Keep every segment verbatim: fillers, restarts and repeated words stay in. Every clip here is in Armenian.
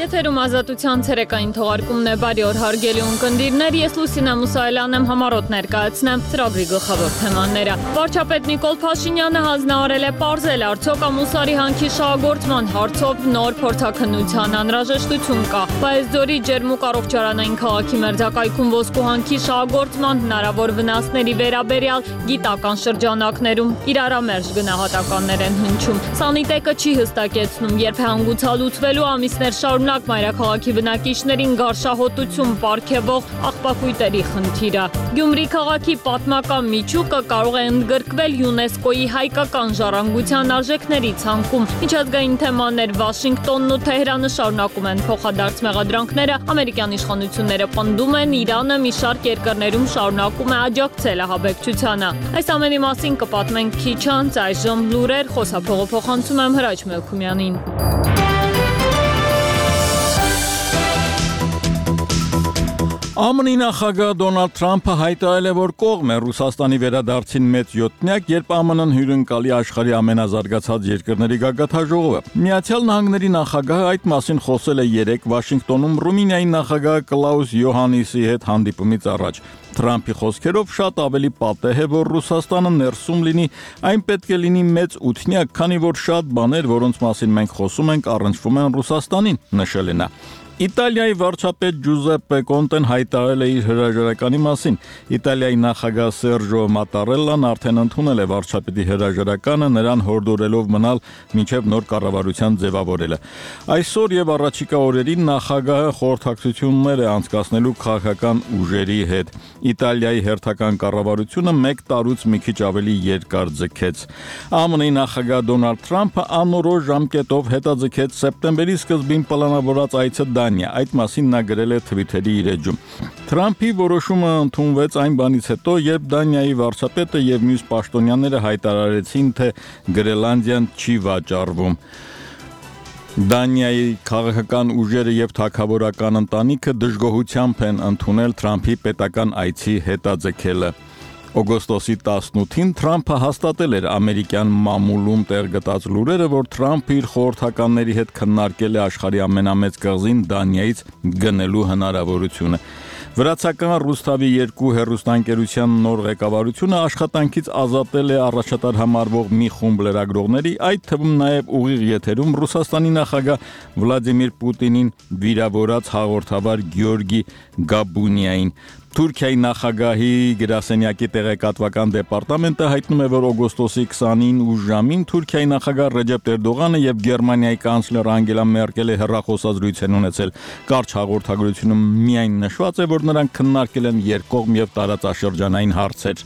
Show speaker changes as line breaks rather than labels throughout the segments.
Եթերում ազատության ցերեկային թողարկումն է բարի օր հարգելի ունկնդիրներ, ես Լուսինե Մուսայելյանն եմ համառոտ ներկայացնեմ ծրագրի գլխավոր թեմաները։ Վարչապետ Նիկոլ Փաշինյանը հանձնարարել է պարզել արդյոք ամուսարի հանքի շահագործման հարցով նոր փորձաքննության անհրաժեշտություն կա։ Բայեզձորի ջերմուկ առողջարանային քաղաքի մերձակայքում ոսկու հանքի շահագործման հնարավոր վնասների վերաբերյալ գիտական շրջանակներում իրարամերժ գնահատականներ են հնչում։ Սանիտեկը չի հստակեցնում, երբ է հանգուցալուծվելու ամիսներ շարունակ մայրաքաղաքի բնակիչներին գարշահոտություն պարգևող աղբակույտերի խնդիրը։ Գյումրի քաղաքի պատմական միջուկը կարող է ընդգրկվել ՅՈՒՆԵՍԿՕ-ի հայկական ժառանգության արժեքների ցանկում։ Միջազգային թեմաներ Վաշինգտոնն ու Թեհրանը շարունակում են փոխադարձ մեղադրանքները, ամերիկյան իշխանությունները պնդում են Իրանը մի շարք երկրներում շարունակում է աջակցել ահաբեկչությանը։ Այս ամենի մասին կպատմենք քիչ անց, այժմ լուրեր, խոսափողը փոխանցում եմ Հրաչ Մելքումյանին։
ԱՄՆ-ի նախագահ Դոնալդ Թրամփը հայտարարել է, որ կողմ է Ռուսաստանի վերադարձին մեծ յոթնյակ, երբ ԱՄՆ-ն հյուրընկալի աշխարհի ամենազարգացած երկրների գագաթնաժողովը։ Միացյալ Նահանգների նախագահը այդ մասին խոսել է երեկ Վաշինգտոնում Ռումինիայի նախագահ Կլաուս Յոհաննիսի հետ հանդիպումից առաջ։ Թրամփի խոսքերով շատ ավելի պատեհ է, որ Ռուսաստանը ներսում լինի, այն պետք է լինի մեծ ութնյակ, քանի որ շատ բաներ, որոնց մասին մենք խոսում ենք, առնչվում են Ռուսաստանին, նշել է նա։ Իտալիայի վարչապետ Ջուզեպպե Կոնտեն հայտարարել է իր հրաժարականի մասին։ Իտալիայի նախագահ Սերջո Մատարելլան արդեն ընդունել է վարչապետի հրաժարականը, նրան հորդորելով մնալ մինչև նոր կառավարության ձևավորելը։ Այսօր եւ առաջիկա օրերին նախագահը խորհրդակցություններ է անցկացնելու քաղաքական ուժերի հետ։ Իտալիայի հերթական կառավարությունը մեկ տարուց մի քիչ ավելի երկար ձգեց։ ԱՄՆ-ի նախագահ Դոնալդ Թրամփը անորոշ ժամկետով հետաձգեց սեպտեմբերի սկզբին պլանավորած այցը Այդ մասին նա գրել է Թվիթերի իր էջում։ Թրամփի որոշումը ընդունվեց այն բանից հետո, երբ Դանիայի վարչապետը եւ մյուս պաշտոնյաները հայտարարեցին, թե Գրենլանդիան չի վաճառվում։ Դանիայի քաղաքական ուժերը եւ թագավորական ընտանիքը դժգոհությամբ են ընդունել Թրամփի պետական այցի հետաձգելը։ Օգոստոսի տասնութին Թրամփը հաստատել էր ամերիկյան մամուլում տեղ գտած լուրերը, որ Թրամփը իր խորհրդականների հետ քննարկել է աշխարհի ամենամեծ կղզին Դանիայից գնելու հնարավորությունը։ Վրացական Ռուսթավի երկու հեռուստաընկերության նոր ղեկավարությունը աշխատանքից ազատել է առաջատար համարվող մի խումբ լրագրողների, այդ թվում նաև ուղիղ եթերում Ռուսաստանի նախագահ Վլադիմիր Պուտինին վիրավորած հաղորդավար Գեորգի Գաբունիային։ Թուրքիայի նախագահի գրասենյակի տեղեկատվական դեպարտամենտը հայտնում է, որ օգոստոսի քսանինը ուշ ժամին Թուրքիայի նախագահ Ռեջեփ Էրդողանը եւ Գերմանիայի կանցլեր Անգելա Մերկելը հեռախոսազրույց են ունեցել։ Կարճ հաղորդագրությունում միայն նշված է, որ նրանք քննարկել են երկկողմ եւ տարածաշրջանային հարցեր։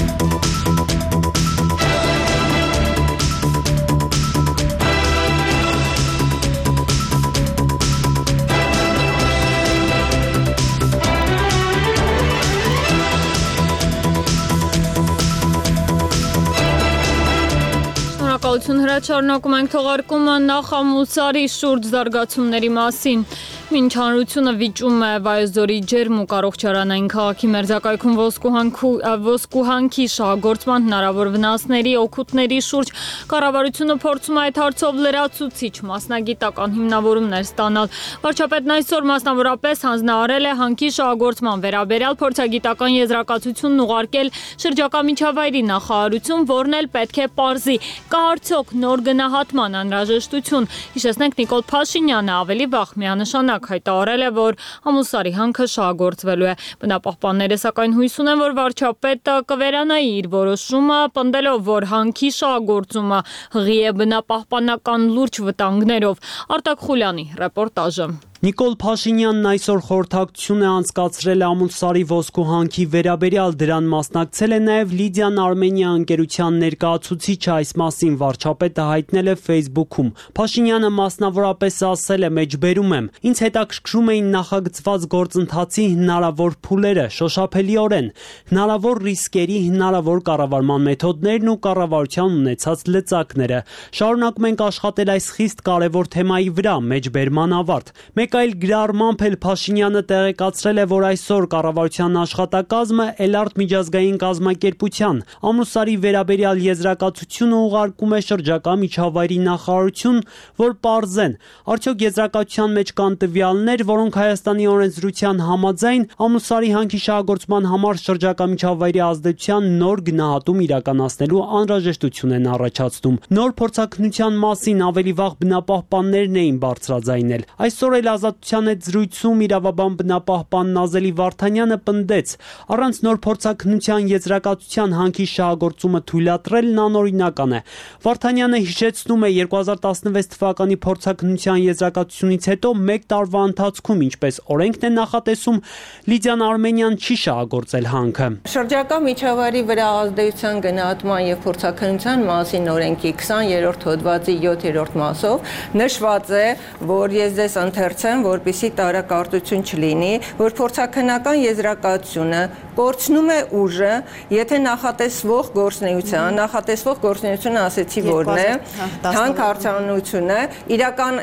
Հրաչ շարունակում ենք թողարկումը նախամուսարի շուրջ զարգացումների մասին։ Մինչ հանրությունը վիճում է Բայեզձորի ջերմուկ առողջարանային քաղաքի մերձակայքում ոսկու հանքի շահագործման հնարավոր վնասների օգուտների շուրջ, կառավարությունը փորձում է այդ հարցով լրացուցիչ մասնագիտական հիմնավորումներ ստանալ։ Վարչապետն այսօր մասնավորապես հանձնարարել է հանքի շահագործման վերաբերյալ փորձագիտական եզրակացությունն ուղարկել շրջակա միջավայրի նախարարություն, որն էլ պետք է պարզի, կա արդյոք նոր գնահատման անհրաժեշտություն։ Հիշեցնենք, Նիկոլ Փաշինյանը ավելի վաղ միանշանակ հայտարարել է, որ ամուսարի հանքը շահագործվելու է։ Բնապահպանները սակայն հույս ունեն, որ վարչապետը կվերանայի իր որոշումը, պնդելով, որ հանքի շահագործումը հղի է բնապահպանական լուրջ վտանգներով։ Արտակ Խուլյանի ռեպորտաժը։
Նիկոլ Փաշինյանն այսօր խորհրդակցություն է անցկացրել ամուսարի ոսկու հանքի վերաբերյալ, դրան մասնակցել է նաև Լիդիան Արմենիա ընկերության ներկայացուցիչը, այս մասին վարչապետը հայտնել է Facebook-ում։ Փաշինյանը մասնավորապես ասել է, մեջբերում եմ, ինձ հետաքրքրում էին նախագծված գործընթացի հնարավոր փուլերը, շոշափելիորեն, հնարավոր ռիսկերի, հնարավոր կառավարման մեթոդներն ու կառավարության ունեցած լծակները։ Շարունակում ենք աշխատել այս խիստ կարևոր թեմայի վրա, մեջբերման ավարտ։ Մեկ Մեկ այլ գրառմամբ էլ Փաշինյանը տեղեկացրել է, որ այսօր կառավարության աշխատակազմը Էլարտ միջազգային կազմակերպության Ամուսարի վերաբերյալ եզրակացությունը ուղարկում է շրջակա միջավայրի նախարարություն, որ պարզեն, արդյոք եզրակացության մեջ կան տվյալներ, որոնք Հայաստանի օրենսդրության համաձայն Ամուսարի հանքի շահագործման համար շրջակա միջավայրի ազդեցության նոր գնահատում իրականացնելու անհրաժեշտություն են առաջացնում։ Նոր փորձաքննության մասին ավելի վաղ բնապահպաններն էին բարձրաձայնել։ Այսօր էլ Ազատության հետ զրույցում իրավաբան բնապահպան Նազելի Վարդանյանը պնդեց, առանց նոր փորձաքննության եզրակացության հանքի շահագործումը թույլատրելն անօրինական է։ Վարդանյանը հիշեցնում է երկու հազար տասնվեց թվականի փորձաքննության եզրակացությունից հետո մեկ տարվա ընթացքում, ինչպես օրենքն է նախատեսում, Լիդիան Արմենիան չի շահագործել հանքը։
Շրջակա միջավայրի վրա ազդեցության գնահատման եւ փորձաքննության մասին օրենքի քսաներորդ հոդվածի յոթերորդ մասով նշված է, որ ես ձեզ ընթերցեմ, որպեսզի տարակարծություն չլինի, որ փորձաքննական եզրակացությունը կորցնում է ուժը, եթե նախատեսվող գործունեության, նախատեսվող գործունեությունը ասեցի որն է, հանքարդյունությունը, իրական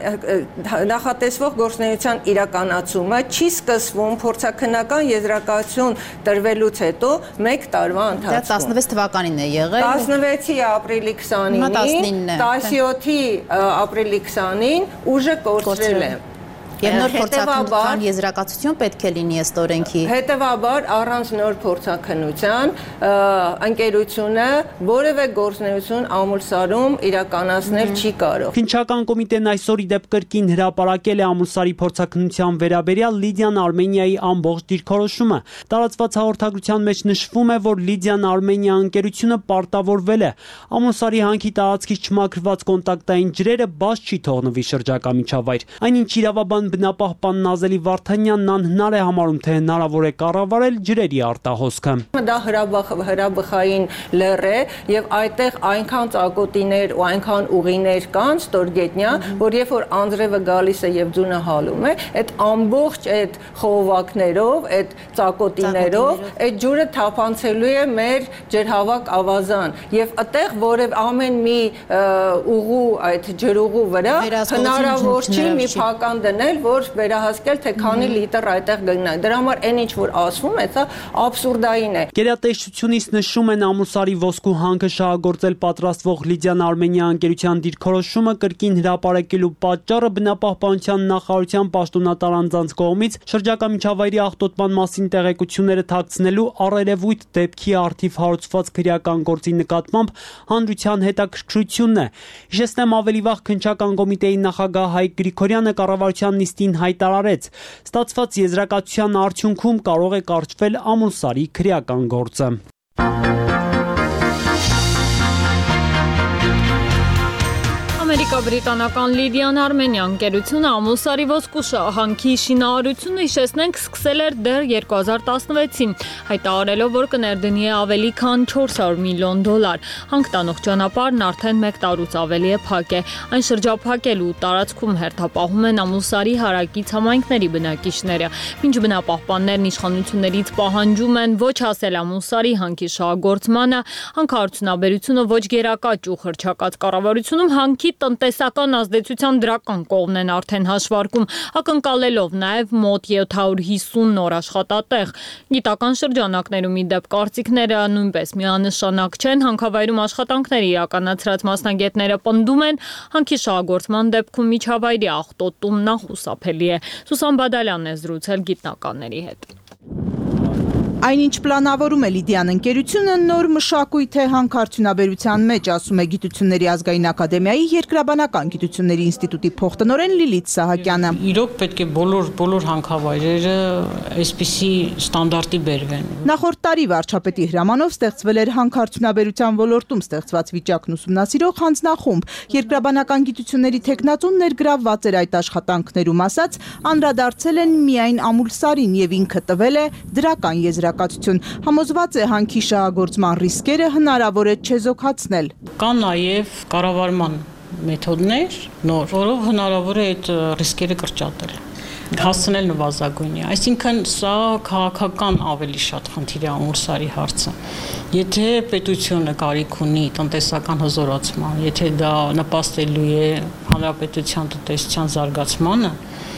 նախատեսվող գործունեության իրականացումը չի սկսվում փորձաքննական եզրակացություն տրվելուց հետո մեկ տարվա ընթացքում։
Դա տասնվեց թվականին է եղել։
տասնվեցի ապրիլի քսանինին, տասնյոթի ապրիլի քսանին ուժը կորցրել է։
Եվ նոր փորձաքննության եզրակացություն պետք է լինի ըստ օրենքի։
Հետևաբար առանց նոր փորձաքննության ընկերությունը որևէ գործունեություն Ամուլսարում իրականացնել չի կարող։
Քննչական կոմիտեն այսօր ի դեպ կրկին հրապարակել է Ամուլսարի փորձաքննության վերաբերյալ Լիդիան Արմենիայի ամբողջ դիրքորոշումը։ Տարածված հաղորդագրության մեջ նշվում է, որ Լիդիան Արմենիա ընկերությունը պարտավորվել է Ամուլսարի հանքի տարածքից չմաքրված կոնտակտային ջրերը բաց չի թողնվի շրջակա միջավայր։ Այնինչ իրավաբան բնապահպան Նազելի Վարդանյանն անհնար է համարում, թե հնարավոր է կառավարել ջրերի արտահոսքը։
Դա հրաբխային լեռ է եւ այդտեղ այնքան ծակոտիներ ու այնքան ուղիներ կան ստորգետնյա, որ երբ որ անձրևը գալիս է եւ ձյունը հալում է, այդ ամբողջ այդ խողովակներով, այդ ծակոտիներով, այդ ջուրը թափանցելու է մեր ջրհավաք ավազան եւ այդտեղ որև ամեն մի ուղու այդ ջրուղու վրա հնարավոր չի մի փական դնել, որ վերահասկել թե քանի լիտր այդտեղ գնա։ Դրա համար այն ինչ որ ասվում է, դա աբսուրդային է։
Գերատեսչությունից նշում են Ամուսարի ոսկու հանքը շահագործել պատրաստվող Լիդիան Արմենիա ընկերության դիրքորոշումը կրկին հրապարակելու պատճառը բնապահպանության նախարարության պաշտոնատար անձանց կողմից շրջակա միջավայրի աղտոտման մասին տեղեկությունները թաքցնելու առերևույթ դեպքի առթիվ հարուցված քրեական գործի նկատմամբ հանրության հետաքրքրությունն է։ Հիշեցնեմ, ավելի վաղ քննչական կոմիտեի նախագահ Հայկ Գրիգորյանը կառավարության նիստին հայտարարեց, ստացված եզրակացության արդյունքում կարող է կարճվել Ամուլսարի քրեական գործը։
Ամերիկա-բրիտանական Լիդիան Արմենիա ընկերությունը Ամուլսարի ոսկու հանքի շինարարությունը հիշեցնենք սկսել էր դեռ երկու հազար տասնվեցին, հայտարարելով, որ կներդնի է ավելի քան չորս հարյուր միլիոն դոլար։ Հանք տանող ճանապարհն արդեն մեկ տարուց ավելի է փակ է։ Այն շրջափակելու տարածքում հերթապահում են Ամուլսարի հարակից համայնքների բնակիչները։ Մինչ բնապահպաններն իշխանություններից պահանջում են ոչ հասել Ամուլսարի հանքի շահագործմանը, հանքարդյունաբերությունը ոչ գերակա ճյուղ հռչակած կառավարությունում հանքի տնտեսական ազդեցության դրական կողմն են արդեն հաշվարկում, ակնկալելով նաև մոտ յոթ հարյուր հիսուն նոր աշխատատեղ։ Գիտական շրջանակներում ի դեպ կարծիքները նույնպես միանշանակ չեն, հանքավայրում աշխատանքներ իրականացրած մասնագետները պնդում են, հանքի շահագործման դեպքում միջավայրի աղտոտումն անխուսափելի է։ Սուսան Բադալյանն է զրուցել գիտնականների հետ։
Այնինչ պլանավորում է Լիդիան ընկերությունը նոր մշակույթ է հանքարդյունաբերության մեջ, ասում է Գիտությունների ազգային ակադեմիայի երկրաբանական գիտությունների ինստիտուտի փոխտնօրեն Լիլիթ Սահակյանը։
Իրոք պետք է բոլոր բոլոր հանքավայրերը այսպիսի ստանդարտի բերվեն։
Նախորդ տարի վարչապետի հրամանով ստեղծվել էր հանքարդյունաբերության ոլորտում ստեղծված վիճակն ուսումնասիրող հանձնախումբ։ Երկրաբանական գիտությունների թեկնածուն ներգրավված էր այդ աշխատանքներում, ասաց, անդրադարձել են միայն Ամուլսարին եւ ինքը տվել է դրական եզրակացություն։ Համոզված է հանքի շահագործման ռիսկերը հնարավոր է չեզոքացնել։
Կան նաև կառավարման մեթոդներ, նոր, որով հնարավոր է այդ ռիսկերը կրճատել, հասցնել նվազագույնի։ Այսինքն սա քաղաքական ավելի շատ խնդիր է Ամուլսարի հարցը։ Եթե պետությունը կարիք ունի տնտեսական հզորացման, եթե դա նպաստելու է հանրապետության տնտեսության զարգացմանը,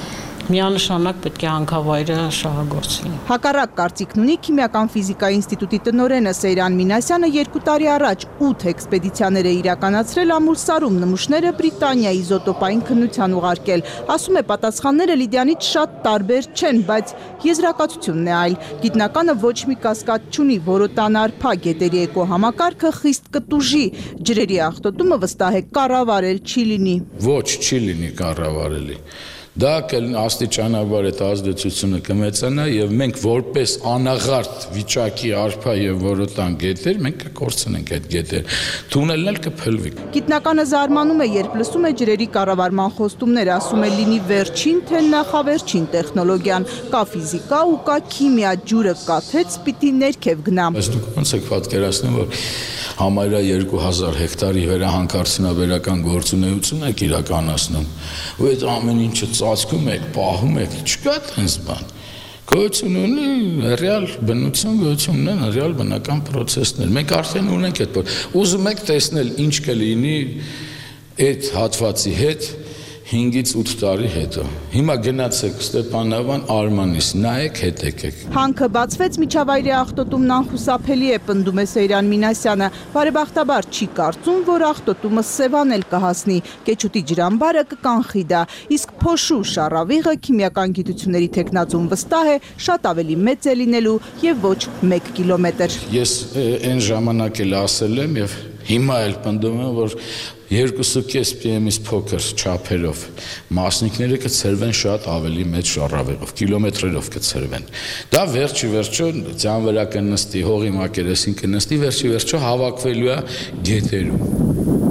միանշանակ պետք է հանքավայրը շահագործվի։
Հակառակ կարծիքն ունի Քիմիական ֆիզիկայի ինստիտուտի տնօրենը Սեյրան Մինասյանը երկու տարի առաջ ութ էքսպեդիցիաներ է իրականացրել ամուլսարում նմուշները Բրիտանիայի իզոտոպային քննության ուղարկել։ Ասում է պատասխանները Լիդիանից շատ տարբեր չեն, բայց եզրակացությունն է այլ։ Գիտնականը ոչ մի կասկած չունի, որոտանարփա գետերի էկոհամակարգը խիստ կտուժի, ջրերի աղտոտումը վստահ է կառավարել չի լինի։
Ոչ, չի լինի կառավարելի։ Դա աստիճանաբար այդ ազդեցությունը կմեծանա եւ մենք որպես անաղարտ վիճակի արփա եւ որոտան գետեր մենք կկորցնենք այդ գետեր։ Թունելն էլ կփլվի։
Գիտնականը զարմանում է, երբ լսում է ջրերի կառավարման խոստումներ, ասում է լինի վերջին թե նախավերջին տեխնոլոգիան, կա ֆիզիկա ու կա քիմիա, ջուրը կաթեց, պիտի ներքև գնա։
Բայց դուք ոնց եք պատկերացնում, որ համարյա երկու հազար հեկտարի վերահանքարդյունաբերական գործունեություն եք իրականացնում, ու այդ ամեն ինչը ծածկում եք, պահում եք, չկա տենց բան։ Գոյություն ունի ռեալ բնություն, գոյություն ունեն ռեալ բնական պրոցեսներ։ Մենք արդեն ունենք այդ բան։ Ուզում եք տեսնել ինչ կլինի այդ հատվածի հետ հինգից ութ տարի հետո։ Հիմա գնացեք Ստեփանավան Արմանիս, նայեք, հետ եկեք։
Հանքը բացվեց, միջավայրի աղտոտումն անխուսափելի է, պնդում է Սեյրան Մինասյանը։ Բարեբախտաբար չի կարծում, որ աղտոտումը Սևան էլ կհասնի, Կեչուտի ջրամբարը կկանխի դա, իսկ փոշու շառավիղը քիմիական գիտությունների թեկնածուն վստահ է, շատ ավելի մեծ է լինելու եւ ոչ մեկ կիլոմետր։
Ես այն ժամանակ էլ ասել եմ եւ հիմա էլ պնդում եմ, որ երկու կես պի-էմից փոքր չափերով մասնիկները կցրվեն շատ ավելի մեծ շառավիղով, կիլոմետրերով կցրվեն։ Դա վերջի վերջո ձյան վրա կնստի, հողի մակերեսին կնստի, վերջի վերջո հավաքվելու է գետերում։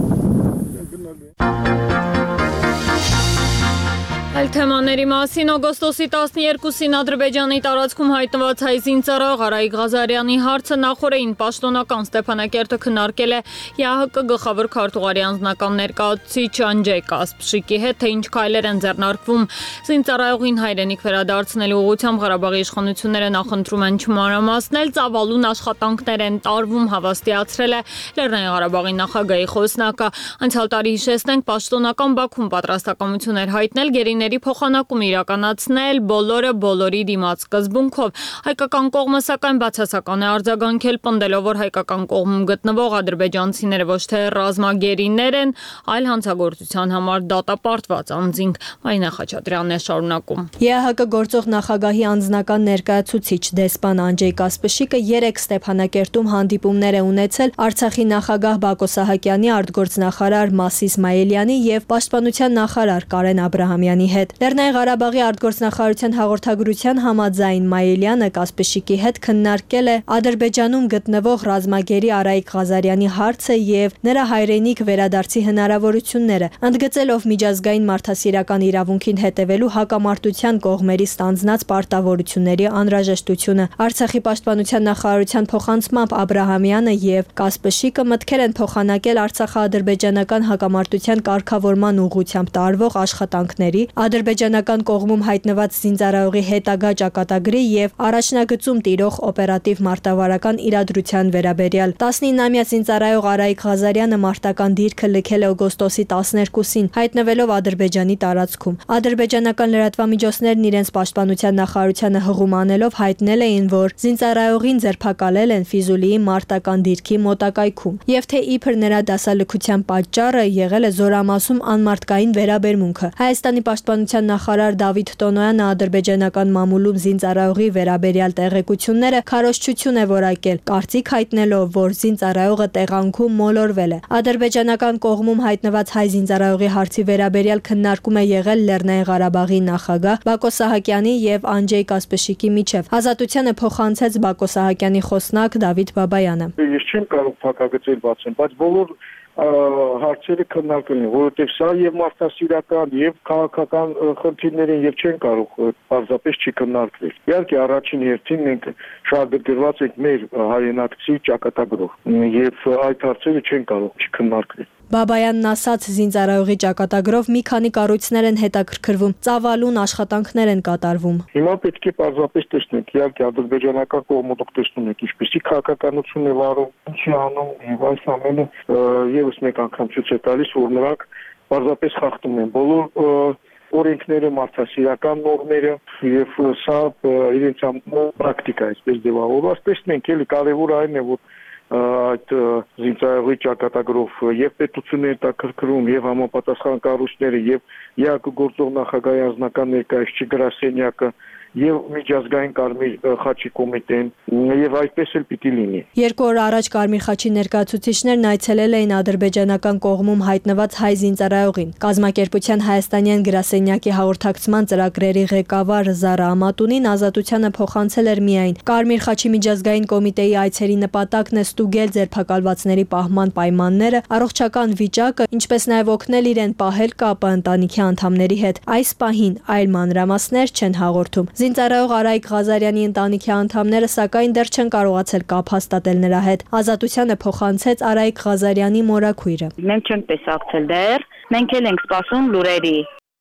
Այլ թեմաների մասին օգոստոսի տասներկուսին Ադրբեջանի տարածքում հայտնված հայ զինծառայող Արայիկ Ղազարյանի հարցը նախորդին պաշտոնական Ստեփանակերտը քննարկել է ԵԱՀԿ գլխավոր քարտուղարի անձնական ներկայացուցիչ Անջեյ Կասպշիկի հետ, թե ինչ քայլեր են ձեռնարկվում զինծառայողին հայրենիք վերադարձնելու ուղղությամբ Ղարաբաղի իշխանությունները նախընտրում են չմանրամասնել, ծավալուն աշխատանքներ են տարվում, հավաստիացրել է Լեռնային Ղարաբաղի նախագահի խոսնակը։ Անցյալ տարի հիշեցնենք պաշտոնական Բաքուն պատրաստակամություն էր հայտնել գերիների փոխանակում իրականացնել բոլորը բոլորի դիմաց սկզբունքով։ Հայկական կողմը սակայն բացասական է արձագանքել, պնդելով, որ հայկական կողմում գտնվող ադրբեջանցիները ոչ թե ռազմագերիներ են, այլ հանցագործության համար դատապարտված անձինք։ Մարինա Խաչատրյանն է շարունակում։
ԵԱՀԿ գործող նախագահի անձնական ներկայացուցիչ դեսպան Անջեյ Կասպշիկը երեք Ստեփանակերտում հանդիպումներ է ունեցել Արցախի նախագահ Բակո Սահակյանի, արտգործնախարար Մաս Իսմայելյանի եւ պաշտպանության նախարար Կարեն Աբրահամյանի հետ։ Լեռնային Ղարաբաղի արտգործնախարարության հաղորդագրության համաձայն Մայելյանը Կասպշիկի հետ քննարկել է Ադրբեջանում գտնվող ռազմագերի Արայիկ Ղազարյանի հարցը եւ նրա հայրենիք վերադարձի հնարավորությունները, ընդգծելով միջազգային մարդասիրական իրավունքին հետևելու հակամարտության կողմերի ստանձնած պարտավորությունների անհրաժեշտությունը։ Արցախի պաշտպանության նախարարության փոխանցմամբ Աբրահամյանը եւ Կասպշիկը մտքեր են փոխանակել Արցախա-ադրբեջանական հակամարտության կարգավորման ուղղությամբ տարվող աշխատանքների, ադրբեջանական կողմում հայտնված զինծառայողի հետագա ճակատագրի եւ առաջնագծում տիրող օպերատիվ մարտավարական իրադրության վերաբերյալ։ տասնինամյա զինծառայող Արայիկ Ղազարյանը մարտական դիրքը լքել է օգոստոսի տասներկուսին, հայտնվելով Ադրբեջանի տարածքում։ Ադրբեջանական լրատվամիջոցներն իրենց պաշտպանության նախարարությանը հղում անելով հայտնել էին, որ զինծառայողին ձերբակալել են Ֆիզուլիի մարտական դիրքի մոտակայքում, եւ թե իբր նրա դասալքության պատճառը եղել է զորամասում անմարտկային վերաբերմունքը։ Հայաստանի պաշտպանության նախարար Դավիթ Տոնոյանը ադրբեջանական մամուլում զինծառայողի վերաբերյալ տեղեկությունները քարոզչություն է որակել, կարծիք հայտնելով, որ զինծառայողը տեղանքում մոլորվել է։ Ադրբեջանական կողմում հայտնված հայ զինծառայողի հարցի վերաբերյալ քննարկում է եղել Լեռնային Ղարաբաղի նախագահ Բակո Սահակյանի եւ Անջեյ Կասպշիկի միջև։ Ազատությանը փոխանցեց Բակո Սահակյանի խոսնակ Դավիթ Բաբայանը։
Ես չեմ կարող փակագծել բացել, բայց բոլոր հարցերը քննարկել են, որովհետև սա եւ մարդասիրական եւ քաղաքական խնդիրներ են եւ չեն կարող պարզապես չի քննարկվել։ Իհարկե առաջին հերթին մենք շահագրգռված ենք մեր հայրենակցի ճակատագրով եւ այդ հարցերը չեն կարող չքննարկվել։
Բաբայանն ասաց, զինծառայողի ճակատագրով մի քանի կառույցներ են հետաքրքրվում, ծավալուն աշխատանքներ են կատարվում։
Հիմա պետք է պարզապես տեսնենք, իհարկե ադրբեջանական կողմը դուք տեսնում եք ինչպեսի քաղաքականություն է վարում, ինչի անում եւ այս ամենը եւս մեկ անգամ ցույց է տալիս, որ նրանք պարզապես խախտում են բոլոր օրենքները, մարդասիրական նորմերը եւ սա իրենց պրակտիկա այսպես ձևավորված։ Տեսնենք մենք էլի կարևոր այն է, որ այդ զինծառայողի ճակատագրով եւ պետությունների հետաքրքրում եւ համապատասխան կառույցները եւ ԵԱԿ գործող նախագահի անձնական ներկայացուցիչ գրասենյակը եւ միջազգային Կարմիր խաչի կոմիտեն եւ այդպես էլ պիտի լինի։
Երկու օր առաջ Կարմիր խաչի ներկայացուցիչներն այցելել էին ադրբեջանական կողմում հայտնված հայ զինծառայողին։ Կազմակերպության հայաստանյան գրասենյակի հաղորդակցման ծրագրերի ղեկավար Զարա Ամատունին ազատությանը փոխանցել էր միայն Կարմիր խաչի միջազգային կոմիտեի այցերի նպատակն է ստուգել ձերբակալվածների պահման պայմանները, առողջական վիճակը, ինչպես նաեւ օգնել իրեն պահել կապը ընտանիքի անդամների հետ։ Այս պահին այլ մանրամասներ չեն հաղորդում։ Զինծառայող Արայիկ Ղազարյանի ընտանիքի անդամները սակայն դեռ չեն կարողացել կապ հաստատել նրա հետ։ Ազատությանը փոխանցեց Արայիկ Ղազարյանի մորաքույրը։
Մենք չենք տեսակցել դեռ, մենք էլ ենք սպասում լուրերի։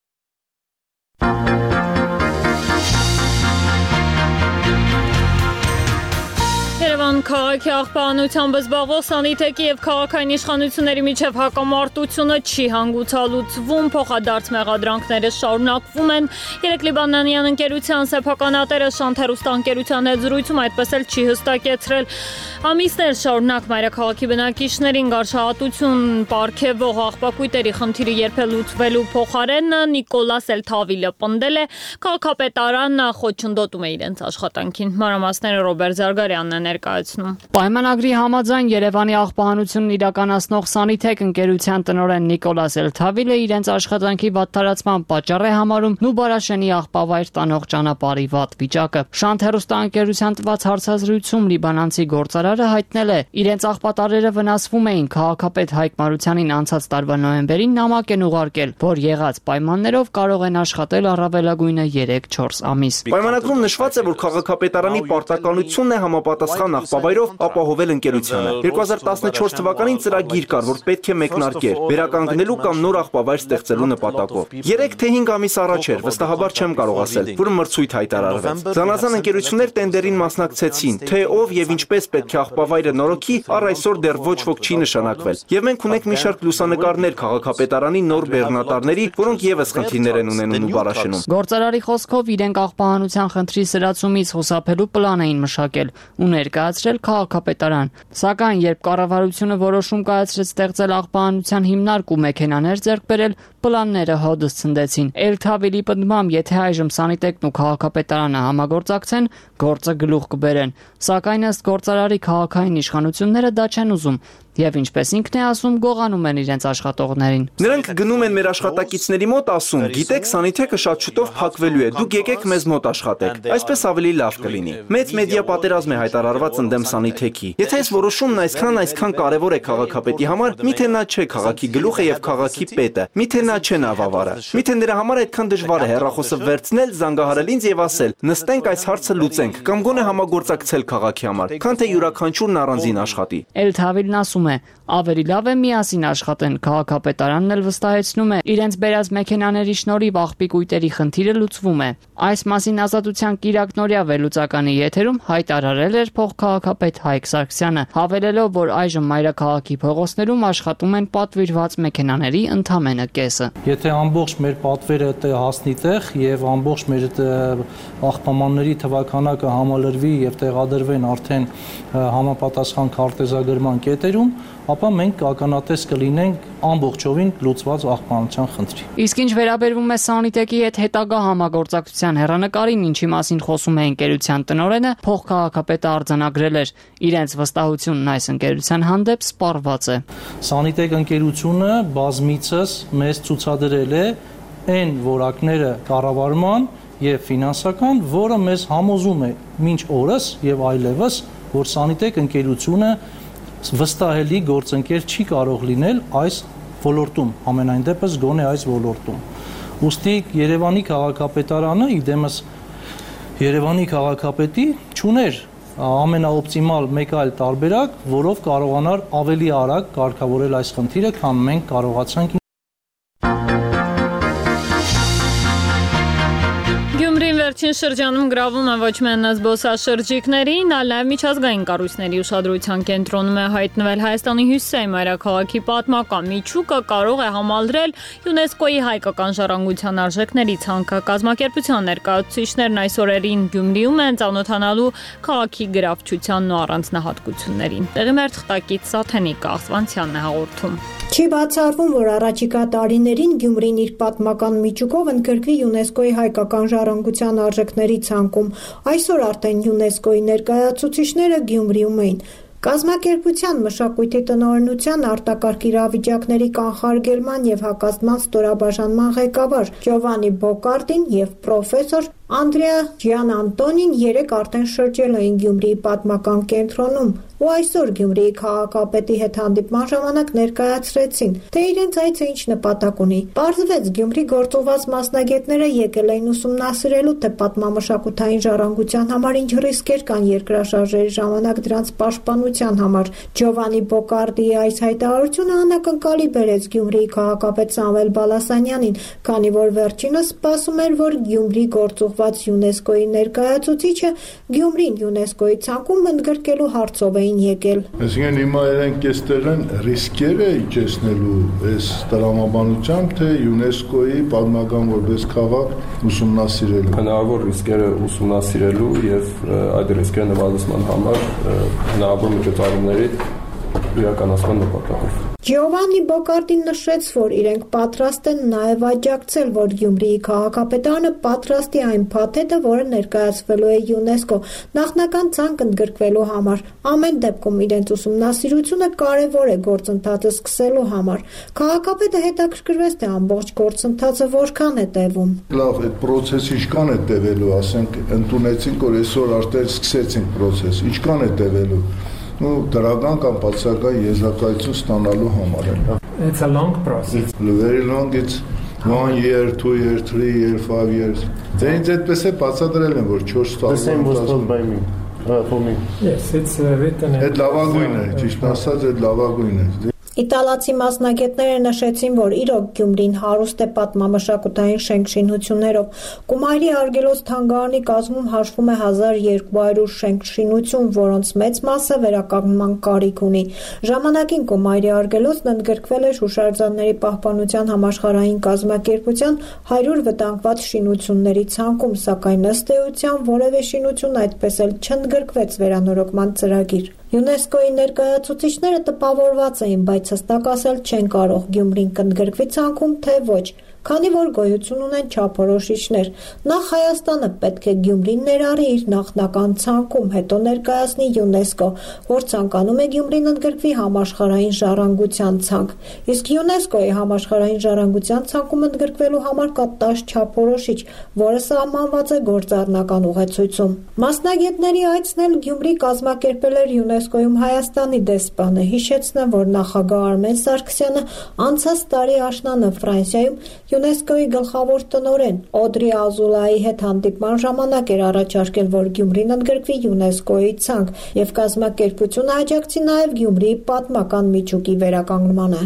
Երևան քաղաքի աղբանությամբ զբաղվող Սանիտեկի եւ քաղաքային իշխանությունների միջև հակամարտությունը չի հանգուցալուծվում, փոխադարձ մեղադրանքները շարունակվում են։ Երեք լիբանանյան ընկերության սեփականատերը Շանթերուստա ընկերության հետ զրույցում այդպես էլ չի հստակեցրել։ Ամիսներ շարունակ մայրաքաղաքի բնակիչներին գարշահատություն պարգևող աղբակույտերի խնդիրը երբ է լուծվելու փոխարեն Նիկոլաս Էլ-Թավիլը պնդել է, քաղաքապետարանն խոչընդոտում է իրենց աշխատանքին։ Մանրամասները Ռոբերտ Զարգարյանն է ներկայացնում։
Պայմանագրի համաձայն Երևանի աղբահանությունն իրականացնող Սանիթեք ընկերության տնօրեն Նիկոլաս Էլ-Թավիլը իրենց աշխատանքի վատթարացման պատճառ է համարում Նուբարաշենի աղբավայր տանող ճանապարհի վատ վիճակը։ Շանթերուստա ընկերության տված հարցազրույցում լիբանանցի գործարարը հայտնել է, իրենց աղբատարերը վնասվում էին, քաղաքապետ Հայկ Մարությանին անցած տարվա նոյեմբերին նամակ են ուղարկել, որ եղած պայմաններով կարող են աշխատել առավելագույնը երեք-չորս ամիս։
Պայմանագրում նշված է, որ քաղաքապետարանի պարտականությունն է համապատասխան աղբավայրով ապահովել ընկերությանը։ երկու հազար տասնչորս թվականին ծրագիր կար, որ պետք է մեկնարկեր, վերականգնելու կամ նոր աղբավայր ստեղծելու նպատակով։ երեք թե հինգ ամիս առաջ էր, վստահաբար չեմ կարող ասել, որ մրցույթ հայտարարվեց։ Զանազան ընկերություններ տենդերին մասնակցեցին, թե ով եւ ինչպես պետք է աղբավայրը նորոգի, առ այսօր դեռ ոչ ոք չի նշանակվել։ Եվ մենք ունենք մի շարք լուսանկարներ քաղաքապետարանի նոր բեռնատարների, որոնք եւս խնդիրներ են ունենում Նուբարաշենում։
Գործարարի խոսքով իրենք աղբահանության խնդրի սրացումից խուսափելու պլան էին մշակել ու ներկայացրել քաղաքապետարան։ Սակայն երբ կառավարությունը որոշում կայացրեց ստեղծել աղբահանության հիմնարկ ու մեքենաներ ձեռք բերել, պլանները հոդս ցնդեցին։ Էլ-Թավիլի պնդմամբ, եթե այժմ Սանիտեկն ու քաղաքապետարանը համագործակցեն, գործը գլուխ կբերեն։ Սակայն ըստ գործարարի քաղաքային իշխանությունները դա չեն ուզում եւ ինչպես ինքն է ասում, գողանում են իրենց աշխատողներին։
Նրանք գնում են մեր աշխատակիցների մոտ ասում, գիտեք, Սանիթեկը շատ շուտով փակվելու է, դուք եկեք մեզ մոտ աշխատեք։ Այսպես ավելի լավ կլինի։ Մեծ մեդիա պատերազմ է հայտարարված ընդդեմ Սանիթեկի։ Եթե այս որոշումն այսքան այսքան կարևոր է քաղաքապետի համար, միթե նա չէ քաղաքի գլուխը եւ քաղաքի պետը, միթե նա չէ նավավարը։ Միթե նրա համար այդքան դժվար է հեռախոսը վերցնել, զանգահարել ինձ եւ ասել, նստենք այս հարցը լուծենք, կամ գոնե համագործակցել քաղաքի համար, քան թե յուրաքանչյուրն առանձին աշխատի։
Էլ-Թավիլն ասում է, ավելի լավ է միասին աշխատեն։ Քաղաքապետարանն էլ վստահեցնում է, իրենց բերած մեքենաների շնորհիվ աղբիկույտերի խնդիրը լուծվում է։ Այս մասին Ազատության կիրակ նորյա վերլուծականի եթերում հայտարարել էր փոխքաղաքապետ Հայկ Սարգսյանը, հավելելով, որ այժմ մայրաքաղաքի փողոցներում աշխատում են պատվիրված մեքենաների ընդամենը կեսը։
Եթե ամբողջ մեր պատվերը հասնի տեղ եւ ամբողջ մեր աղբամանների թվականակը համալրվի եւ տեղադրվեն արդեն համապատասխան քարտեզագրման կետերում, ապա մենք ականատես կլինենք ամբողջովին լուծված աղբանության խնդրի։
Իսկ ինչ վերաբերվում է Սանիտեկի հետ հետագա համագործակցության հեռանկարին, ինչի մասին խոսում է ընկերության տնօրենը, փոխքաղաքապետը արձանագրել էր, իրենց վստահությունն այս ընկերության հանդեպ սպառված է։
Սանիտեկ ընկերությունը բազմիցս մեզ ցուցադրել է այն որակները կառավարման եւ ֆինանսական, որը մեզ համոզում է մինչ օրս եւ այլևս, որ Սանիտեկ ընկերությունը վստահելի գործընկեր չի կարող լինել այս ոլորտում, ամենայն դեպս գոնե այս ոլորտում։ Ուստի Երևանի քաղաքապետարանը, իդեմս Երևանի քաղաքապետի չուներ ամենաօպտիմալ մեկ այլ տարբերակ, որով կարողանար ավելի արագ կարգավորել այս խնդիրը, քան մենք կարողացանք
Վերջին շրջանում գրավում է ոչ միայն զբոսաշրջիկներին, այլ նաև միջազգային կառույցների ուշադրության կենտրոնում է հայտնվել Հայաստանի հյուսիսային մայրաքաղաքի պատմական միջուկը, կարող է համալրել ՅՈՒՆԵՍԿՕ-ի հայկական ժառանգության արժեքների ցանկը։ Կազմակերպության ներկայացուցիչներն այս օրերին Գյումրիում են ծանոթանալու քաղաքի գրավչությանն ու առանձնահատկություններին։ Տեղի մեր թղթակից Սաթենիկ Աղսվանցյանն է հաղորդում։
Չի բացառվում, որ առաջիկա տարիներին Գյումրին իր պատմական միջուկով ընդգրկվի ՅՈՒՆԵՍԿՕ-ի հայկական ժառանգության արժեքների ցանկում։ Այսօր արդեն ՅՈՒՆԵՍԿՕ-ի ներկայացուցիչները Գյումրիում էին։ Կազմակերպության մշակույթի տնօրինության արտակարգ իրավիճակների կանխարգելման եւ հակազդման ստորաբաժանման ղեկավար Ջովանի Բոկարդին եւ պրոֆեսոր Անդրեա Ջիանանտոնին երեկ արդեն շրջել էին Գյումրիի պատմական կենտրոնում ու այսօր Գյումրիի քաղաքապետի հետ հանդիպման ժամանակ ներկայացրեցին, թե իրենց այցը ինչ նպատակ ունի։ Պարզվեց, Գյումրի գործուղված մասնագետները եկել էին ուսումնասիրելու, թե պատմամշակութային ժառանգության համար ինչ ռիսկեր կան երկրաշարժերի ժամանակ դրանց պաշտպանության համար։ Ջովանի Բոկարդիի այս հայտարարությունը անակնկալի բերեց Գյումրիի քաղաքապետ Սամվել Բալասանյանին, քանի որ վերջինս սպասում էր, որ Գյումրի գործուղ ՅՈՒՆԵՍԿՕ-ի ներկայացուցիչը Գյումրին ՅՈՒՆԵՍԿՕ-ի ցանկում ընդգրկելու հարցով էին եկել։
Այսինքն հիմա իրենք այստեղ են ռիսկերը իջեցնելու այս տրամաբանությամբ, թե ՅՈՒՆԵՍԿՕ-ի պատմական որպես քաղաք ուսումնասիրելու։
Հնարավոր ռիսկերը ուսումնասիրելու եւ այդ ռիսկերի նվազեցման համար հնարավոր միջոցառումների իրականացման նպատակով։
Ջովանի Բոկարդին նշեց, որ իրենք պատրաստ են նաև աջակցել, որ Գյումրիի քաղաքապետարանը պատրաստի այն փաթեթը, որը ներկայացվելու է ՅՈՒՆԵՍԿՕ նախնական ցանկ ընդգրկվելու համար։ Ամեն դեպքում իրենց ուսումնասիրությունը կարևոր է գործընթացը սկսելու համար։ Քաղաքապետը հետաքրքրվեց, թե ամբողջ գործընթացը որքան է տևում։
Լավ, այդ process-ը ինչքան է տևելու, ասենք, ընդունեցինք, որ այսօր արդեն սկսեցինք process, ինչքան է տևելու։ Ну, դրական կամ բացական եզրակացություն ստանալու համար է։
It's a long process.
Very long, it's one year, two year, three year, five years. Դե ինձ այդպես է բացատրել են, որ չորս տարի։
The same was told by me. Uh, for me.
Yes, it's uh, written.
Այդ լավագույնն է, ճիշտ ասած, այդ լավագույնն է։
Իտալացի մասնագետները նշեցին, որ իրոք Գյումրին հարուստ է պատմամշակութային շենք-շինություններով։ Կումայրի Արգելոց թանգարանի կազմում հաշվում է հազար երկու հարյուր շենք-շինություն, որոնց մեծ մասը վերականգնման կարիք ունի։ Ժամանակին Կումայրի Արգելոցն ընդգրկվել էր հուշարձանների պահպանության համաշխարհային կազմակերպության հարյուր վտանգված շինությունների ցանկում, սակայն ըստ էության որևէ շինություն այդպես էլ չընդգրկվեց վերանորոգման ծրագիր։ ՅՈՒՆԵՍԿՕ-ի ներկայացուցիչները տպավորված էին, բայց հստակ ասել չեն կարող Գյումրին կընդգրկվի ցանկում, թե ոչ, քանի որ գոյություն ունեն չափորոշիչներ։ Նախ Հայաստանը պետք է Գյումրին ներառի իր նախնական ցանկում, հետո ներկայացնի ՅՈՒՆԵՍԿՕ, որ ցանկանում է Գյումրին ընդգրկվի համաշխարհային ժառանգության ցանկ։ Իսկ ՅՈՒՆԵՍԿՕ-ի համաշխարհային ժառանգության ցանկում ընդգրկվելու համար կա տասը չափորոշիչ, որը սահմանված է գործառնական ուղեցույցում։ Մասնագետների այցն էլ Գյումրի կազմակերպել էր ՅՈՒՆԵՍԿՕ-ում Հայաստանի դեսպանը։ Հիշեցնեմ, որ նախագահ Արմեն Սարգսյանը անցած տարի աշնանը Ֆրանսիայում ՅՈՒՆԵՍԿՕ-ի գլխավոր տնօրեն Օդրի Ազուլայի հետ հանդիպման ժամանակ էր առաջարկել, որ Գյումրին ընդգրկվի ՅՈՒՆԵՍԿՕ-ի ցանկ եւ կազմակերպությունը աջակցի նաեւ Գյումրիի պատմական միջուկի վերականգնմանը։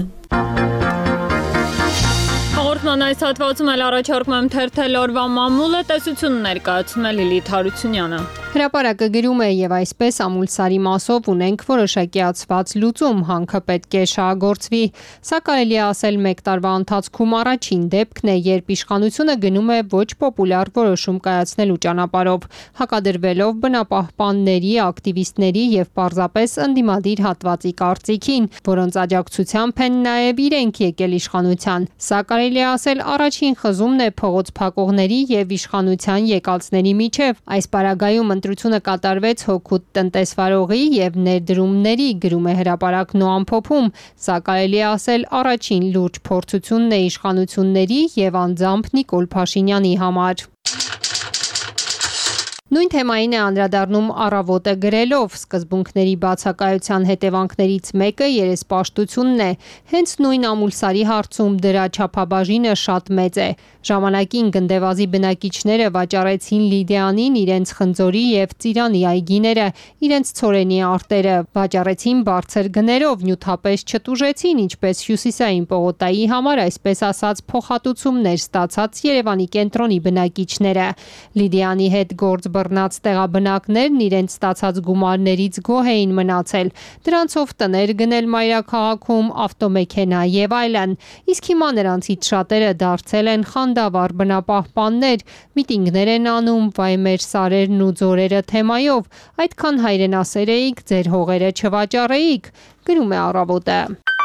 Հաղորդման այս հատվածում էլ առաջարկում եմ թերթել օրվա մամուլը, տեսություն ներկայացնում է Լիլիթ Հարությունյանը։
Հրապարակը գրում է եւ այսպես ամուլսարի մասով ունենք որոշակի ածված լուծում, հանքը պետք է շահագործվի։ Սա կարելի է ասել մեկ տարվա ընթացքում առաջին դեպքն է, երբ իշխանությունը գնում է ոչ պոպուլյար որոշում կայացնելու ճանապարհով, հակադրվելով բնապահպանների, ակտիվիստների եւ պարզապես ընդդիմադիր հատվածի կարծիքին, որոնց աջակցությամբ են նաեւ իրենք եկել իշխանության։ Սա կարելի է ասել առաջին խզումն է փողոց փակողների եւ իշխանության եկածների միջև։ Այս պարագայում ընտրությունը կատարվեց հօգուտ տնտեսվարողի եւ ներդրումների, գրում է հրապարակն ու ամփոփում։ Սա կարելի է ասել առաջին լուրջ փորձությունն է իշխանությունների եւ անձամբ Նիկոլ Փաշինյանի համար։ Նույն թեմային է անդրադառնում Առավոտը գրելով. սկզբունքների բացակայության հետևանքներից մեկը երեսպաշտությունն է։ Հենց նույն ամուլսարի հարցում դրա չափաբաժինը շատ մեծ է։ Ժամանակին գնդեվազի բնակիչները վաճառեցին Լիդիանին իրենց խնձորի եւ ծիրանի այգիները, իրենց ցորենի արտերը, վաճառեցին բարձր գներով, նյութապես չտուժեցին, ինչպես Հյուսիսային պողոտայի համար, այսպես ասած, փոխհատուցումներ ստացած Երևանի կենտրոնի բնակիչները։ Լիդիանի հետ գործ բռնած տեղաբնակներն իրենց ստացած գումարներից գոհ էին մնացել, դրանցով տներ գնել մայրաքաղաքում, ավտոմեքենա եւ այլն։ Իսկ հիմա նրանցից շատերը դարձել են խանդավառ բնապահպաններ, միտինգներ են անում «Վայ մեր սարերն ու ձորերը» թեմայով, այդքան հայրենասեր էիք, ձեր հողերը չվաճառեիք, գրում է Առավոտը։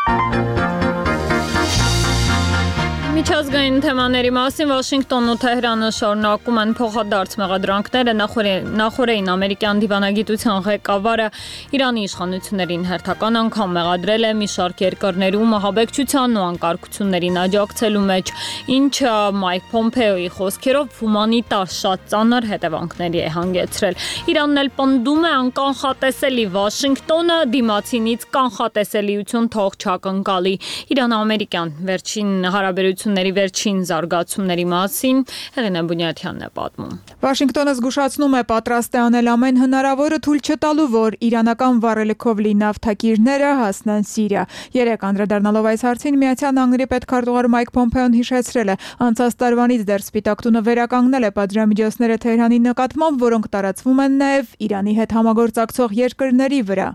Միջազգային թեմաների մասին Վաշինգտոնն ու Թեհրանը շարունակում են փոխադարձ մեղադրանքները նախորդին ամերիկյան դիվանագիտության ղեկավարը Իրանի իշխանություններին հերթական անգամ մեղադրել է մի շարք երկրներում ահաբեկչության ու անկարգություններին աջակցելու մեջ, ինչը Մայք Պոմպեոյի խոսքերով հումանիտար շատ ծանր հետևանքների է հանգեցրել։ Իրանն էլ պնդում է անկանխատեսելի Վաշինգտոնը դիմացինից կանխատեսելիություն թող չակնկալի։ Իրան-ամերիկյան վերջին հարաբերությունները վերջին զարգացումների մասին Հեղինե Բունյաթյանն է պատմում։
Վաշինգտոնը զգուշացնում է պատրաստ է անել ամեն հնարավորը թույլ չտալու, որ իրանական վառելիքով լի նավթակիրները հասնեն Սիրիա։ Երեկ անդրադառնալով այս հարցին Միացյալ Նահանգների պետքարտուղար Մայք Պոմպեոն հիշեցրել է, անցած տարվանից դեռ Սպիտակ տունը վերականգնել է պատժամիջոցները Թեհրանի նկատմամբ, որոնք տարածվում են նաև Իրանի հետ համագործակցող երկրների վրա։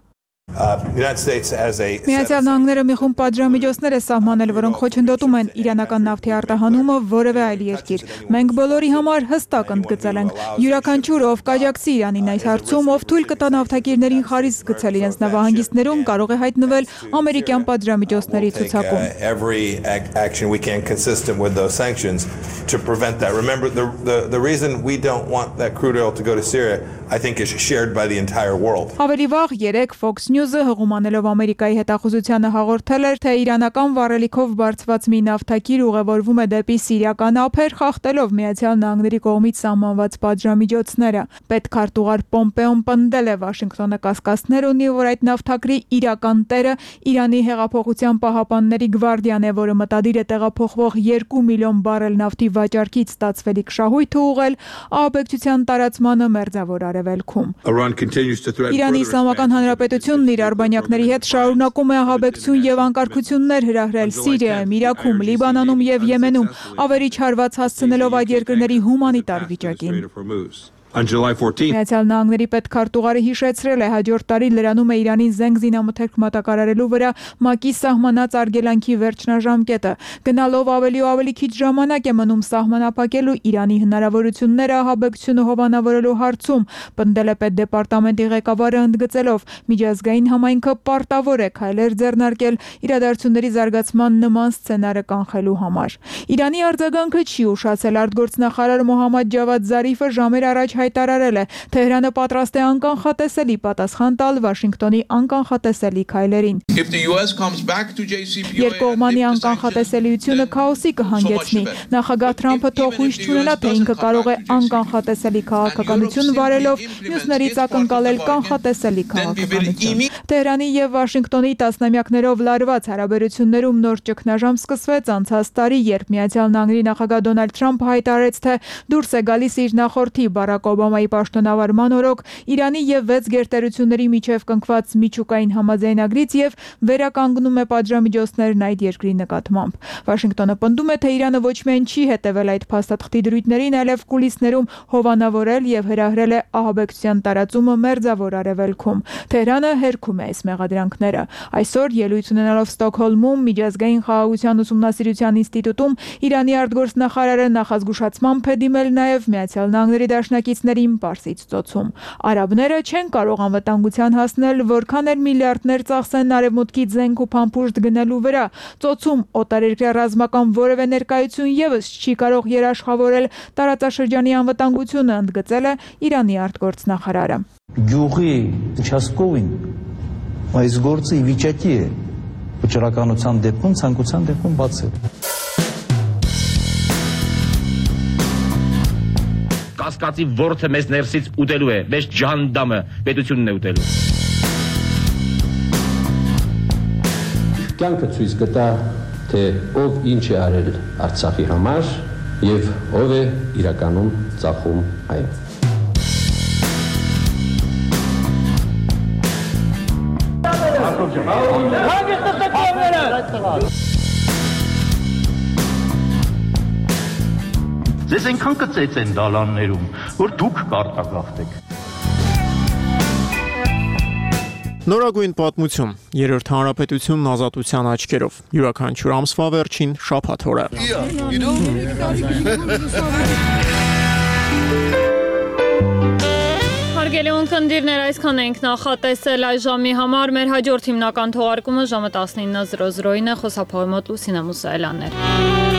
Միացյալ Նահանգները մի խումբ պատժամիջոցներ է սահմանել, որոնք խոչընդոտում են իրանական նավթի արտահանումը որևէ այլ երկիր։ Մենք բոլորի համար հստակ ընդգծել ենք, յուրաքանչյուր ով կաջակցի Իրանին այս հարցում, ով թույլ կտա նավթակիրներին խարիսկ գցել իրենց նավահանգիստներում, կարող է հայտնվել ամերիկյան պատժամիջոցների ցուցակում։ Ավելի վաղ երեկ Fox News-ը հղումանելով Ամերիկայի հետախուզությանը հաղորդել էր, թե իրանական վառելիքով բարձված մի նավթակիր ուղևորվում է դեպի սիրիական ափեր, խախտելով Միացյալ Նահանգների կողմից սահմանված պատժամիջոցները։ Պետքարտուղար Պոմպեոն պնդել է Վաշինգտոնը կասկածներ ունի, որ այդ նավթակրի իրական տերը Իրանի հեղափոխության պահապանների գվարդիան է, որը մտադիր է տեղափոխվող երկու միլիոն բարել նավթի վաճառքից ստացվելիք շահույթ ուղղել ահաբեկչության տարածմանը Մերձավոր Արևելքում։ Իրանի Իսլամական Հանրապետությունն իր արբանյակների հետ շարունակում է ահաբեկցություն եւ անկարգություններ հրահրել Սիրիայում, Իրաքում, Լիբանանում եւ Եմենում, ավերիչ հարված հասցնելով այդ երկրների հումանիտար վիճակին։ Միացյալ Նահանգների պետքարտուղարը հիշեցրել է, հաջորդ տարի լրանում է Իրանին զենք զինամթերք մատակարարելու վրա ՄԱԿ-ի սահմանած արգելանքի վերջնաժամկետը։ Գնալով ավելի ու ավելի քիչ ժամանակ է մնում սահմանափակելու Իրանի հնարավորությունները ահաբեկչությունը հովանավորելու հարցում, պնդել է պետդեպարտամենտի ղեկավարը ընդգծելով, միջազգային համայնքը պարտավոր է քայլեր ձեռնարկել իրադարձությունների զարգացման նման սցենարը կանխելու համար։ Իրանի արձագանքը չի ուշացել, արտգործնախարար Մոհամմադ Ջավադ Զարիֆը ժամեր առաջ հայտարարել է, Թեհրանը պատրաստ է անկանխատեսելի պատասխան տալ Վաշինգտոնի անկանխատեսելի քայլերին։ Երկկողմանի անկանխատեսելիությունը քաոսի կհանգեցնի։ Նախագահ Թրամփը թող հույս չունենա, թե ինքը կարող է անկանխատեսելի քաղաքականություն վարելով մյուսներից ակնկալել կանխատեսելի քաղաքականություն։ Թեհրանի եւ Վաշինգտոնի տասնամյակներով լարված հարաբերություններում նոր ճգնաժամ սկսվեց անցած տարի, երբ Միացյալ Նահանգների նախագահ Դոնալդ Թրամփը հայտարարեց, թե դուրս է գալիս իր նախորդի Բարակ Օբամայի պաշտոնավարման օրոք Իրանի եւ վեց գերտերությունների միջև կնքված միջուկային համաձայնագրից եւ վերականգնում է պատժամիջոցներն այդ երկրի նկատմամբ։ Վաշինգտոնը պնդում է, թե Իրանը ոչ միայն չի հետևել այդ փաստաթղթի դրույթներին, այլև կուլիսներում հովանավորել եւ հրահրել է ահաբեկչության տարածումը Մերձավոր Արևելքում։ Թեհրանը հերքում է այս մեղադրանքները։ Այսօր ելույթ ունենալով Ստոկհոլմում միջազգային խաղաղության ուսումնասիրության ինստիտուտում Իրանի արտգործնախարարը նախազգուշացմամբ է դիմել նաեւ Միացյալ Նահանգների դաշնակիցներին Պարսից ծոցում։ Արաբները չեն կարող անվտանգության հասնել, որքան էլ միլիարդներ ծախսեն արևմուտքի զենք ու փամփուշտ գնելու վրա։ Ծոցում օտարերկրյա ռազմական որևէ ներկայություն եւս չի կարող երաշխավորել տարածաշրջանի անվտանգությունը, ընդգծել է Իրանի արտգործնախարարը։
Գյուղի участковին այս գործը ի վիճակի է վճռականության դեպքում, ցանկության դեպքում բացել։
կասկածի ворթը մեզ ներսից ուտելու է, մեզ ջանդամը պետությունն է ուտելու։
Կյանքը ցույց կտա, թե ով ինչ է արել Արցախի համար եւ ով է իրականում ծախում այն։
Ձեզ այնքան կծեց են դալաններում, որ դուք կարտագաղթեք։
Նորագույն պատմություն, երրորդ հանրապետությունն ազատության աչքերով, յուրաքանչյուր ամսվա վերջին շաբաթ օրը։
Հարգելի ունկնդիրներ, այսքան ենք նախատեսել այս ժամի համար, մեր հաջորդ հիմնական թողարկումը ժամը տասնինը զրո զրոին է, խոսափողի մոտ Լուսինե Մուսայելյանն էր։